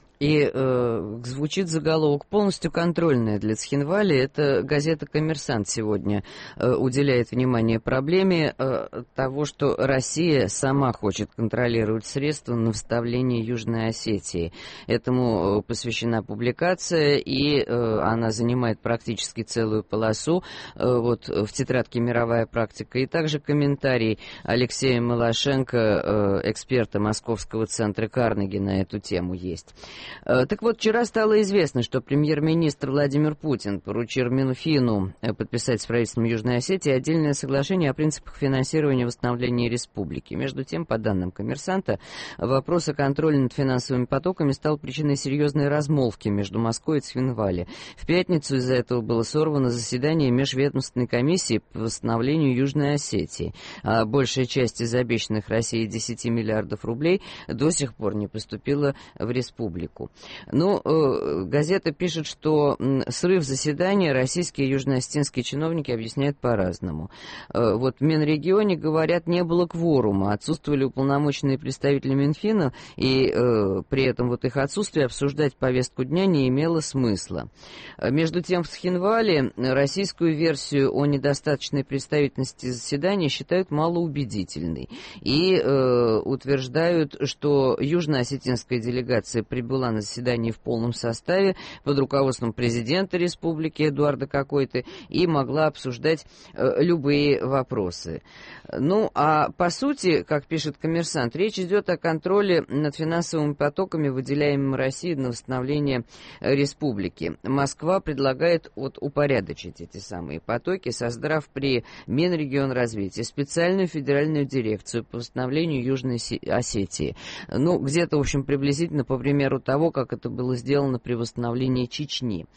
И звучит заголовок полностью контрольная для Цхинвали. Это газета «Коммерсант» сегодня уделяет внимание проблеме того, что Россия сама хочет контролировать средства на вставление Южной Осетии. Этому посвящена публикация, и она занимает практически целую полосу вот в тетрадке «Мировая практика». И также комментарий Алексея Малашенко, эксперта Московского центра Карнеги, на эту тему есть. Так вот, вчера стало известно, что премьер-министр Владимир Путин поручил Минфину подписать с правительством Южной Осетии отдельное соглашение о принципах финансирования и восстановления республики. Между тем, по данным «Коммерсанта», вопрос о контроле над финансовыми потоками стал причиной серьезной размолвки между Москвой и Цхинвали. В пятницу из-за этого было сорвано заседание межведомственной комиссии по восстановлению Южной Осетии. А большая часть из обещанных России 10 миллиардов рублей до сих пор не поступила в республику. Ну, газета пишет, что срыв заседания российские и южноосетинские чиновники объясняют по-разному. Вот в Минрегионе, говорят, не было кворума, отсутствовали уполномоченные представители Минфина, и при этом вот их отсутствие обсуждать повестку дня не имело смысла. Между тем, в Цхинвали российскую версию о недостаточной представительности заседания считают малоубедительной и утверждают, что южноосетинская делегация прибыла на заседании в полном составе под руководством президента республики Эдуарда Какойты и могла обсуждать любые вопросы. Ну, а по сути, как пишет «Коммерсант», речь идет о контроле над финансовыми потоками, выделяемыми Россией на восстановление республики. Москва предлагает упорядочить эти самые потоки, создав при Минрегионразвитии специальную федеральную дирекцию по восстановлению Южной Осетии. Ну, где-то, в общем, приблизительно по примеру того, как это было сделано при восстановлении Чечни.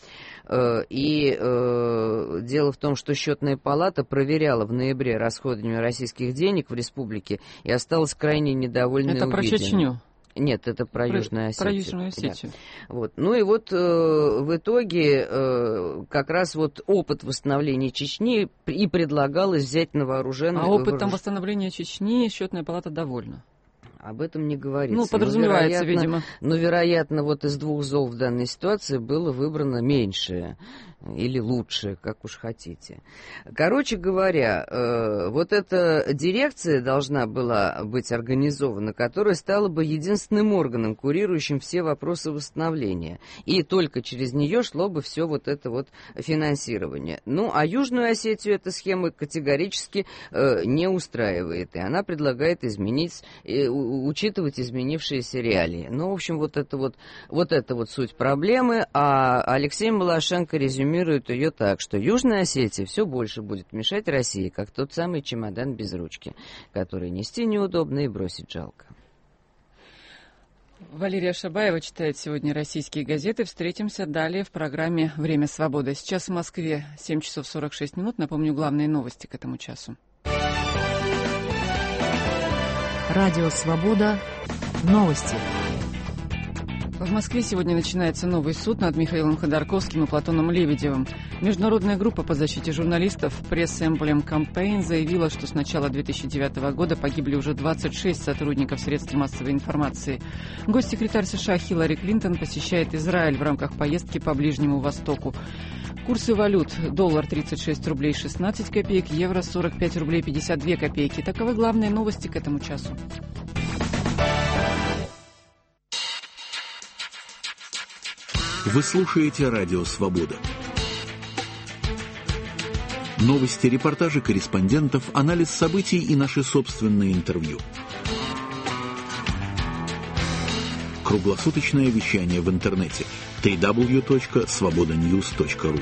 И дело в том, что Счетная палата проверяла в ноябре расходование российских денег в республике и осталась крайне недовольна. Это про Чечню? Нет, это про Южную Осетию. Про Южную Осетию. Да. Вот. Ну и вот в итоге как раз вот опыт восстановления Чечни и предлагалось взять на вооружение. А опытом восстановления Чечни Счетная палата довольна? Об этом не говорится. Ну, подразумевается, видимо. Но, вероятно, вот из двух зол в данной ситуации было выбрано меньшее. Или лучше, как уж хотите. Короче говоря, вот эта дирекция должна была быть организована, которая стала бы единственным органом, курирующим все вопросы восстановления. И только через нее шло бы все вот это вот финансирование. Ну, а Южную Осетию эта схема категорически не устраивает. И она предлагает изменить, учитывать изменившиеся реалии. Ну, в общем, вот это вот суть проблемы. А Алексей Малашенко резюмирует ее так, что Южная Осетия все больше будет мешать России, как тот самый чемодан без ручки, который нести неудобно и бросить жалко. Валерия Шабаева читает сегодня российские газеты. Встретимся далее в программе «Время свободы». Сейчас в Москве 7 часов 46 минут. Напомню главные новости к этому часу. Радио «Свобода». Новости. В Москве сегодня начинается новый суд над Михаилом Ходорковским и Платоном Лебедевым. Международная группа по защите журналистов Press Emblem Campaign заявила, что с начала 2009 года погибли уже 26 сотрудников средств массовой информации. Госсекретарь США Хиллари Клинтон посещает Израиль в рамках поездки по Ближнему Востоку. Курсы валют. Доллар 36 рублей 16 копеек, евро 45 рублей 52 копейки. Таковы главные новости к этому часу. Вы слушаете «Радио Свобода». Новости, репортажи корреспондентов, анализ событий и наши собственные интервью. Круглосуточное вещание в интернете www.svobodanews.ru.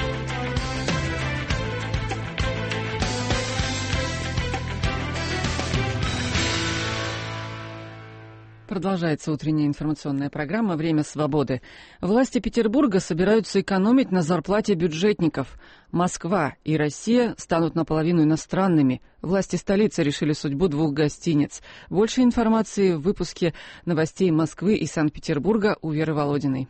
Продолжается утренняя информационная программа «Время свободы». Власти Петербурга собираются экономить на зарплате бюджетников. Москва и Россия станут наполовину иностранными. Власти столицы решили судьбу 2 гостиниц. Больше информации в выпуске новостей Москвы и Санкт-Петербурга у Веры Володиной.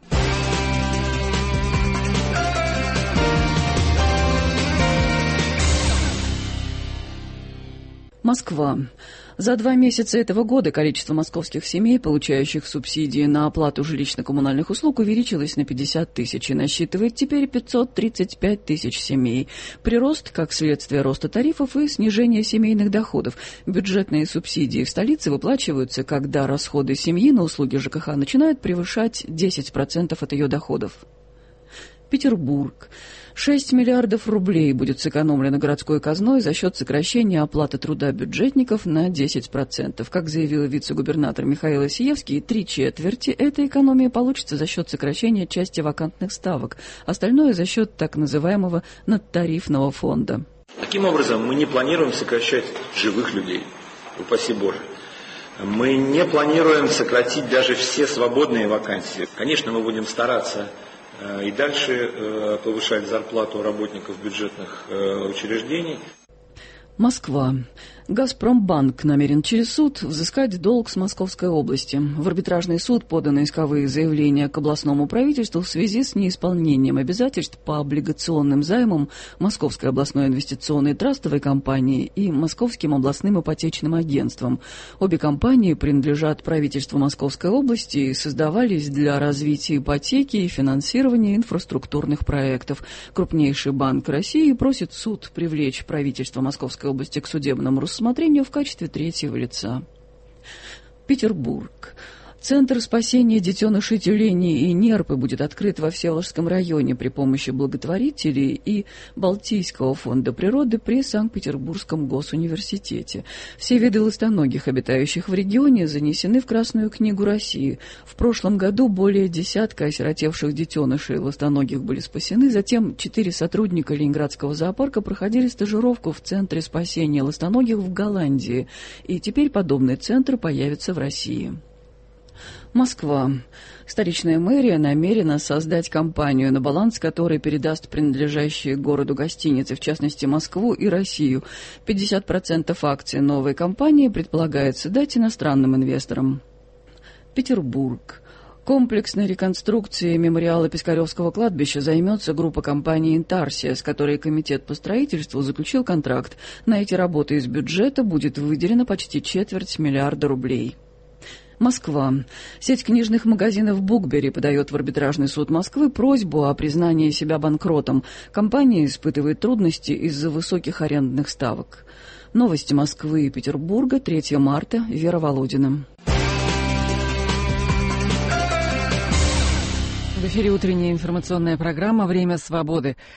Москва. За 2 месяца этого года количество московских семей, получающих субсидии на оплату жилищно-коммунальных услуг, увеличилось на 50 тысяч и насчитывает теперь 535 тысяч семей. Прирост как следствие роста тарифов и снижения семейных доходов. Бюджетные субсидии в столице выплачиваются, когда расходы семьи на услуги ЖКХ начинают превышать 10% от ее доходов. Петербург. 6 миллиардов рублей будет сэкономлено городской казной за счет сокращения оплаты труда бюджетников на 10%. Как заявил вице-губернатор Михаил Осиевский, 3/4 этой экономии получится за счет сокращения части вакантных ставок, остальное за счет так называемого надтарифного фонда. Таким образом, мы не планируем сокращать живых людей, упаси Боже. Мы не планируем сократить даже все свободные вакансии. Конечно, мы будем стараться и дальше повышать зарплату работников бюджетных учреждений. Москва. «Газпромбанк» намерен через суд взыскать долг с Московской области. В арбитражный суд поданы исковые заявления к областному правительству в связи с неисполнением обязательств по облигационным займам Московской областной инвестиционной трастовой компании и Московским областным ипотечным агентствам. Обе компании принадлежат правительству Московской области и создавались для развития ипотеки и финансирования инфраструктурных проектов. Крупнейший банк России просит суд привлечь правительство Московской области к судебному рассмотрению в качестве третьего лица. Петербург. Центр спасения детенышей тюленей и нерпы будет открыт во Всеволожском районе при помощи благотворителей и Балтийского фонда природы при Санкт-Петербургском госуниверситете. Все виды ластоногих, обитающих в регионе, занесены в Красную книгу России. В прошлом году более 10 осиротевших детенышей ластоногих были спасены. Затем 4 сотрудника Ленинградского зоопарка проходили стажировку в Центре спасения ластоногих в Голландии. И теперь подобный центр появится в России. Москва. Столичная мэрия намерена создать компанию, на баланс которой передаст принадлежащие городу гостиницы, в частности Москву и Россию. 50% акций новой компании предполагается дать иностранным инвесторам. Петербург. Комплексной реконструкцией мемориала Пискаревского кладбища займется группа компании «Интарсия», с которой Комитет по строительству заключил контракт. На эти работы из бюджета будет выделено почти 250 миллиарда рублей. Москва. Сеть книжных магазинов «Букбери» подает в арбитражный суд Москвы просьбу о признании себя банкротом. Компания испытывает трудности из-за высоких арендных ставок. Новости Москвы и Петербурга, 3 марта, Вера Володина. В эфире утренняя информационная программа «Время свободы».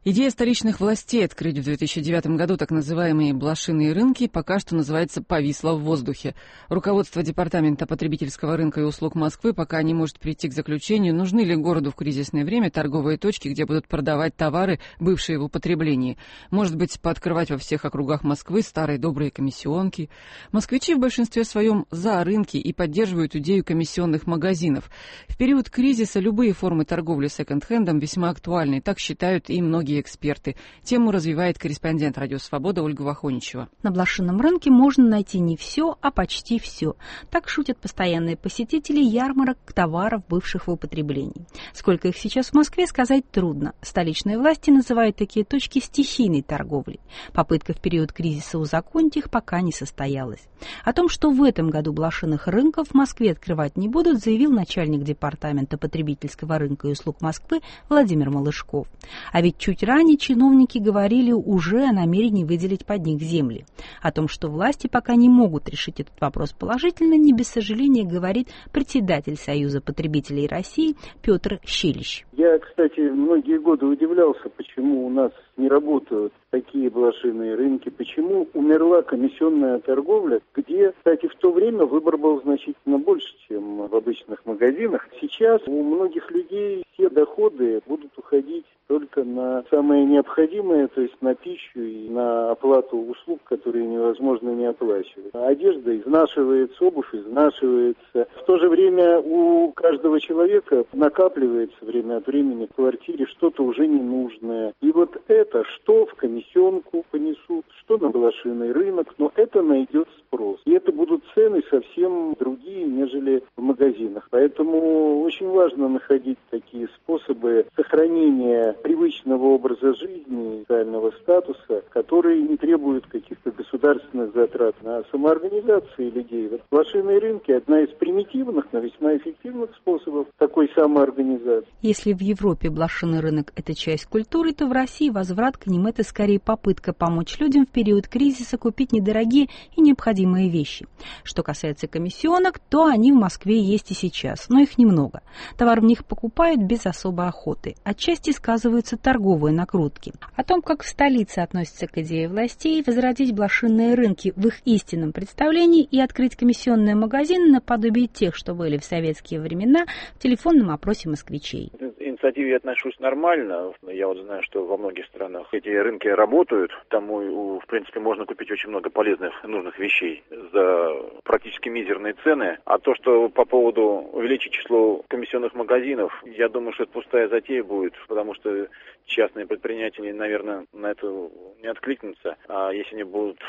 Идея столичных властей открыть в 2009 году так называемые блошиные рынки пока что, называется, повисла в воздухе. Руководство Департамента потребительского рынка и услуг Москвы пока не может прийти к заключению, нужны ли городу в кризисное время торговые точки, где будут продавать товары, бывшие в употреблении. Может быть, пооткрывать во всех округах Москвы старые добрые комиссионки. Москвичи в большинстве своем за рынки и поддерживают идею комиссионных магазинов. В период кризиса любые формы торговли секонд-хендом весьма актуальны, так считают и многие эксперты. Тему развивает корреспондент «Радио Свобода» Ольга Вахоничева. На блошином рынке можно найти не все, а почти все. Так шутят постоянные посетители ярмарок товаров, бывших в употреблении. Сколько их сейчас в Москве, сказать трудно. Столичные власти называют такие точки стихийной торговлей. Попытка в период кризиса узаконить их пока не состоялась. О том, что в этом году блошиных рынков в Москве открывать не будут, заявил начальник Департамента потребительского рынка и услуг Москвы Владимир Малышков. А ведь чуть ранее чиновники говорили уже о намерении выделить под них земли. О том, что власти пока не могут решить этот вопрос положительно, не без сожаления говорит председатель Союза потребителей России Петр Щелищ. Я, кстати, многие годы удивлялся, почему у нас не работают такие блошиные рынки, почему умерла комиссионная торговля, где, кстати, в то время выбор был значительно больше, чем в обычных магазинах. Сейчас у многих людей все доходы будут уходить только на самое необходимое, то есть на пищу и на оплату услуг, которые невозможно не оплачивать. Одежда изнашивается, обувь изнашивается. В то же время у каждого человека накапливается время от времени в квартире что-то уже ненужное. И вот это, что в комиссионку понесут, что на блошиный рынок, но это найдет спрос. И это будут цены совсем другие, нежели в магазинах. Поэтому очень важно находить такие способы сохранения привычного образа жизни, социального статуса, которые не требуют каких-то государственных затрат на самоорганизации людей. Вот блошиные рынки – одна из примитивных, но весьма эффективных способов такой самоорганизации. Если в Европе блошиный рынок – это часть культуры, то в России возврат к ним – это скорее попытка помочь людям в период кризиса купить недорогие и необходимые вещи. Что касается комиссионок, то они в Москве есть и сейчас, но их немного. Товар в них покупают без особой охоты. Отчасти сказываются торговые накрутки. О том, как в столице относятся к идее властей возродить блошиные рынки в их истинном представлении и открыть комиссионные магазины наподобие тех, что были в советские времена, в телефонном опросе москвичей. К инициативе я отношусь нормально. Я вот знаю, что во многих странах эти рынки работают. Там, в принципе, можно купить очень много полезных, нужных вещей за практически мизерные цены. А то, что по поводу увеличить число комиссионных магазинов, я думаю, что это пустая затея будет, потому что частные предприниматели, наверное, на это не откликнутся. А если они будут,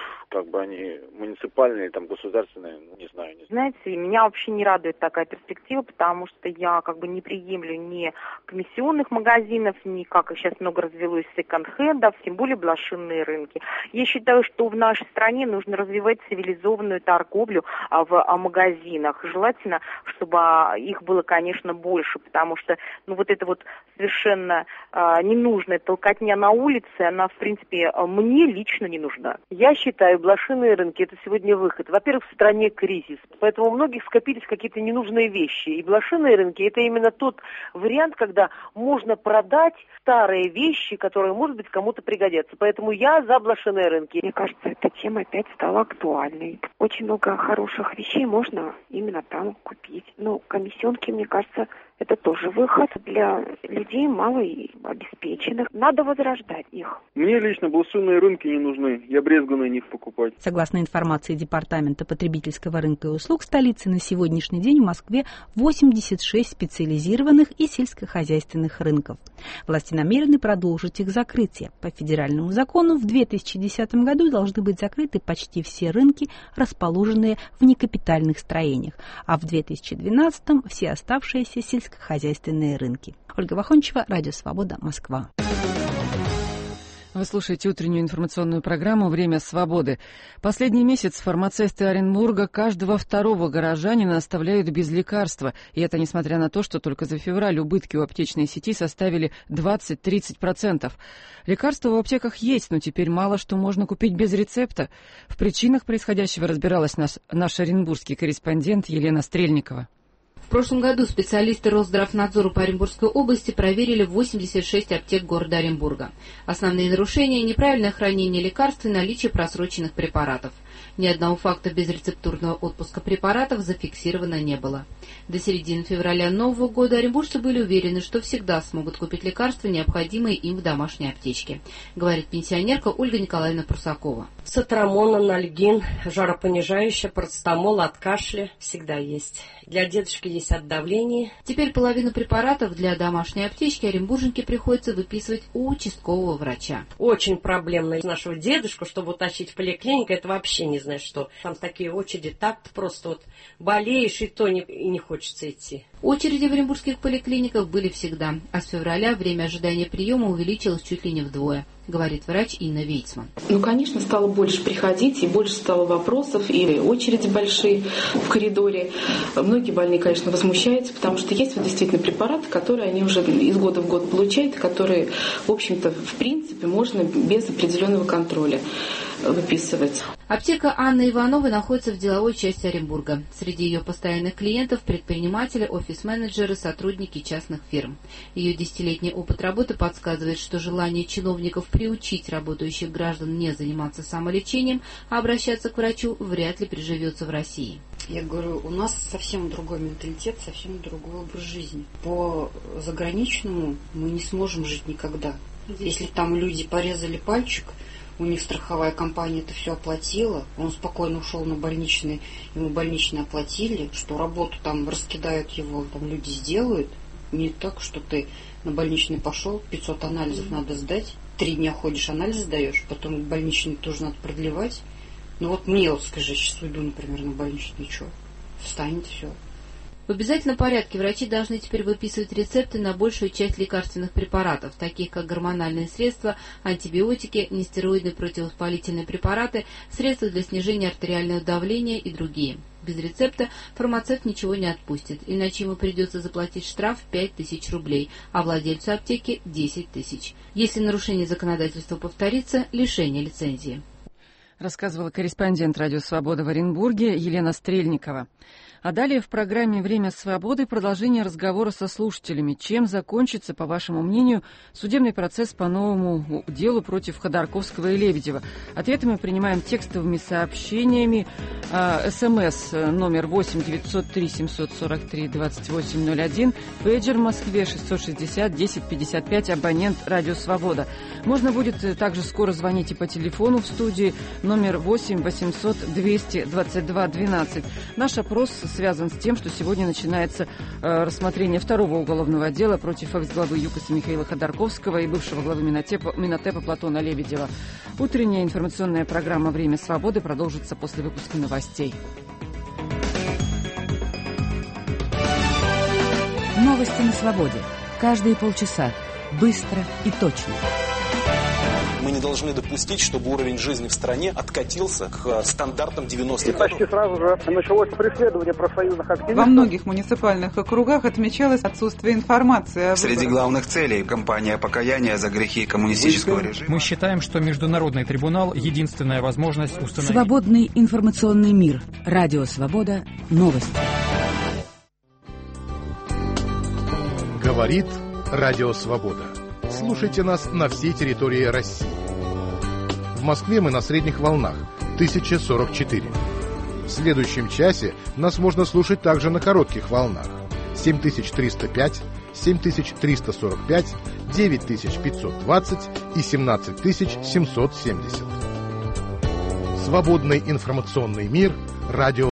они муниципальные, государственные, не знаю. Знаете, меня вообще не радует такая перспектива, потому что я не приемлю ни комиссионных магазинов, ни, как их сейчас много развелось, секонд-хендов, тем более блошиные рынки. Я считаю, что в нашей стране нужно развивать цивилизованную торговлю в магазинах. Желательно, чтобы их было, конечно, больше, потому что, это совершенно ненужная толкотня на улице, она, в принципе, мне лично не нужна. Я считаю, блошиные рынки – это сегодня выход. Во-первых, в стране кризис, поэтому у многих скопились какие-то ненужные вещи. И блошиные рынки – это именно тот вариант, когда можно продать старые вещи, которые, может быть, кому-то пригодятся. Поэтому я за блошиные рынки. Мне кажется, эта тема опять стала актуальной. Очень много хороших вещей можно именно там купить. Но комиссионки, мне кажется, это тоже выход для людей малообеспеченных. Надо возрождать их. Мне лично блошиные рынки не нужны. Я брезгую на них покупать. Согласно информации Департамента потребительского рынка и услуг столицы, на сегодняшний день в Москве 86 специализированных и сельскохозяйственных рынков. Власти намерены продолжить их закрытие. По федеральному закону в 2010 году должны быть закрыты почти все рынки, расположенные в некапитальных строениях, а в 2012 все оставшиеся сельскохозяйственные рынки. Ольга Вахоничева, Радио Свобода, Москва. Вы слушаете утреннюю информационную программу «Время свободы». Последний месяц фармацевты Оренбурга каждого второго горожанина оставляют без лекарства. И это несмотря на то, что только за февраль убытки у аптечной сети составили 20-30%. Лекарства в аптеках есть, но теперь мало что можно купить без рецепта. В причинах происходящего разбиралась наш оренбургский корреспондент Елена Стрельникова. В прошлом году специалисты Росздравнадзора по Оренбургской области проверили 86 аптек города Оренбурга. Основные нарушения – неправильное хранение лекарств и наличие просроченных препаратов. Ни одного факта безрецептурного отпуска препаратов зафиксировано не было. До середины февраля нового года оренбуржцы были уверены, что всегда смогут купить лекарства, необходимые им в домашней аптечке, говорит пенсионерка Ольга Николаевна Прусакова. Сатрамон, анальгин, жаропонижающее, парацетамол от кашля всегда есть. Для дедушки есть от давления. Теперь половину препаратов для домашней аптечки оренбурженке приходится выписывать у участкового врача. Очень проблемно нашего дедушку, чтобы утащить в поликлинику, это вообще не знаю что. Там такие очереди, так просто вот болеешь, и то не хочется идти. Очереди в оренбургских поликлиниках были всегда, а с февраля время ожидания приема увеличилось чуть ли не вдвое, говорит врач Инна Вейцман. Конечно, стало больше приходить, и больше стало вопросов, и очереди большие в коридоре. Многие больные, конечно, возмущаются, потому что есть действительно препараты, которые они уже из года в год получают, которые, в общем-то, в принципе, можно без определенного контроля выписывать. Аптека Анны Ивановой находится в деловой части Оренбурга. Среди ее постоянных клиентов – предприниматели, офис-менеджеры, сотрудники частных фирм. Ее 10-летний опыт работы подсказывает, что желание чиновников приучить работающих граждан не заниматься самолечением, а обращаться к врачу вряд ли приживется в России. Я говорю, у нас совсем другой менталитет, совсем другой образ жизни. По заграничному мы не сможем жить никогда. Если там люди порезали пальчик, у них страховая компания это все оплатила, он спокойно ушел на больничный, ему больничный оплатили, что работу там раскидают его, там люди сделают. Не так, что ты на больничный пошел, 500 анализов надо сдать, 3 дня ходишь, анализ сдаешь, потом больничный тоже надо продлевать. Ну вот мне, вот скажи, сейчас уйду, например, на больничный, что? Встанет все. В обязательном порядке врачи должны теперь выписывать рецепты на большую часть лекарственных препаратов, таких как гормональные средства, антибиотики, нестероидные противовоспалительные препараты, средства для снижения артериального давления и другие. Без рецепта фармацевт ничего не отпустит, иначе ему придется заплатить штраф 5000 рублей, а владельцу аптеки 10 тысяч. Если нарушение законодательства повторится, лишение лицензии. Рассказывала корреспондент «Радио Свобода» в Оренбурге Елена Стрельникова. А далее в программе «Время свободы» продолжение разговора со слушателями. Чем закончится, по вашему мнению, судебный процесс по новому делу против Ходорковского и Лебедева? Ответы мы принимаем текстовыми сообщениями. СМС номер 8 903 743 2801. Пейджер в Москве 660 1055. Абонент «Радио Свобода». Можно будет также скоро звонить и по телефону в студии номер 8 800 222 12. Наш опрос связан с тем, что сегодня начинается рассмотрение второго уголовного дела против экс-главы ЮКОСа Михаила Ходорковского и бывшего главы Минотепа Платона Лебедева. Утренняя информационная программа «Время свободы» продолжится после выпуска новостей. Новости на свободе. Каждые полчаса. Быстро и точно. Мы не должны допустить, чтобы уровень жизни в стране откатился к стандартам 90-х годов. И почти сразу же началось преследование профсоюзных активистов. Во многих муниципальных округах отмечалось отсутствие информации. Среди главных целей кампания покаяния за грехи коммунистического режима. Мы считаем, что Международный трибунал – единственная возможность установить... Свободный информационный мир. Радио Свобода. Новости. Говорит Радио Свобода. Слушайте нас на всей территории России. В Москве мы на средних волнах 1044. В следующем часе нас можно слушать также на коротких волнах 7305, 7345, 9520 и 17770. Свободный информационный мир. Радио